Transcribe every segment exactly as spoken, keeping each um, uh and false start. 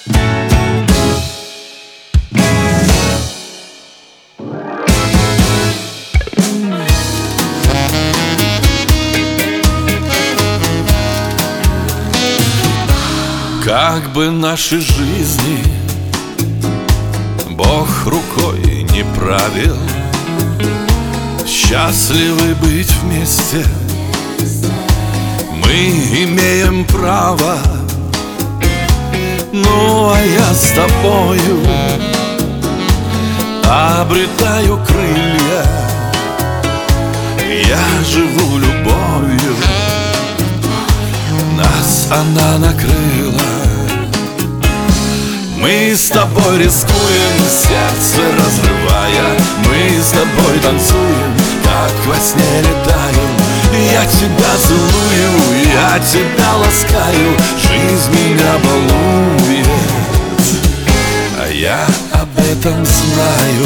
Как бы наши жизни Бог рукой не правил, счастливы быть вместе мы имеем право. Ну а я с тобою обретаю крылья, я живу любовью, нас она накрыла. Мы с тобой рискуем, сердце разрывая, мы с тобой танцуем, как во сне летаем. Я тебя целую, я тебя ласкаю, жизнь меня балует, а я об этом знаю.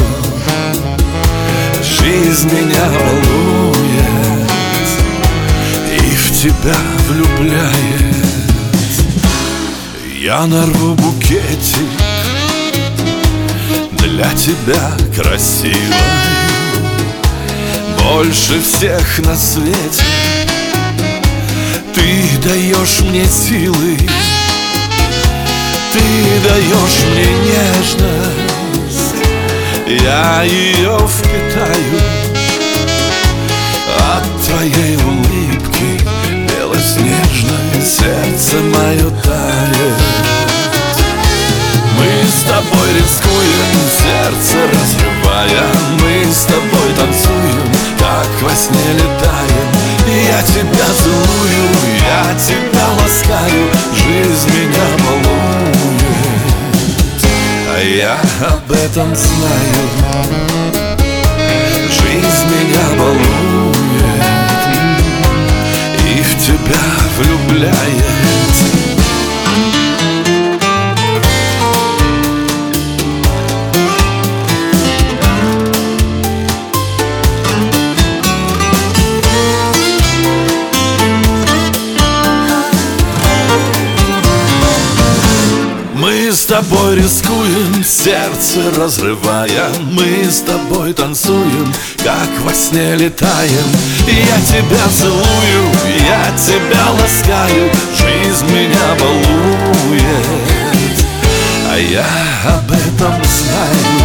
Жизнь меня балует и в тебя влюбляет. Я нарву букетик для тебя красивой, больше всех на свете. Ты даешь мне силы, ты даешь мне нежность, я ее впитаю. От твоей улыбки белоснежное сердце мое тает. Мы с тобой рискуем, сердце разрывая, мы с тобой танцуем, как во сне летаем. Я тебя целую, я тебя ласкаю, жизнь меня балует, а я об этом знаю. Жизнь меня балует и в тебя влюбляет. Мы с тобой рискуем, сердце разрывая, мы с тобой танцуем, как во сне летаем. Я тебя целую, я тебя ласкаю, жизнь меня балует, а я об этом знаю.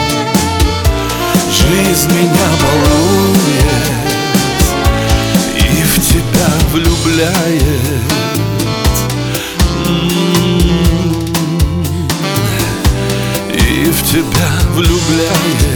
Жизнь меня балует и в тебя влюбляет. И в тебя влюбляет.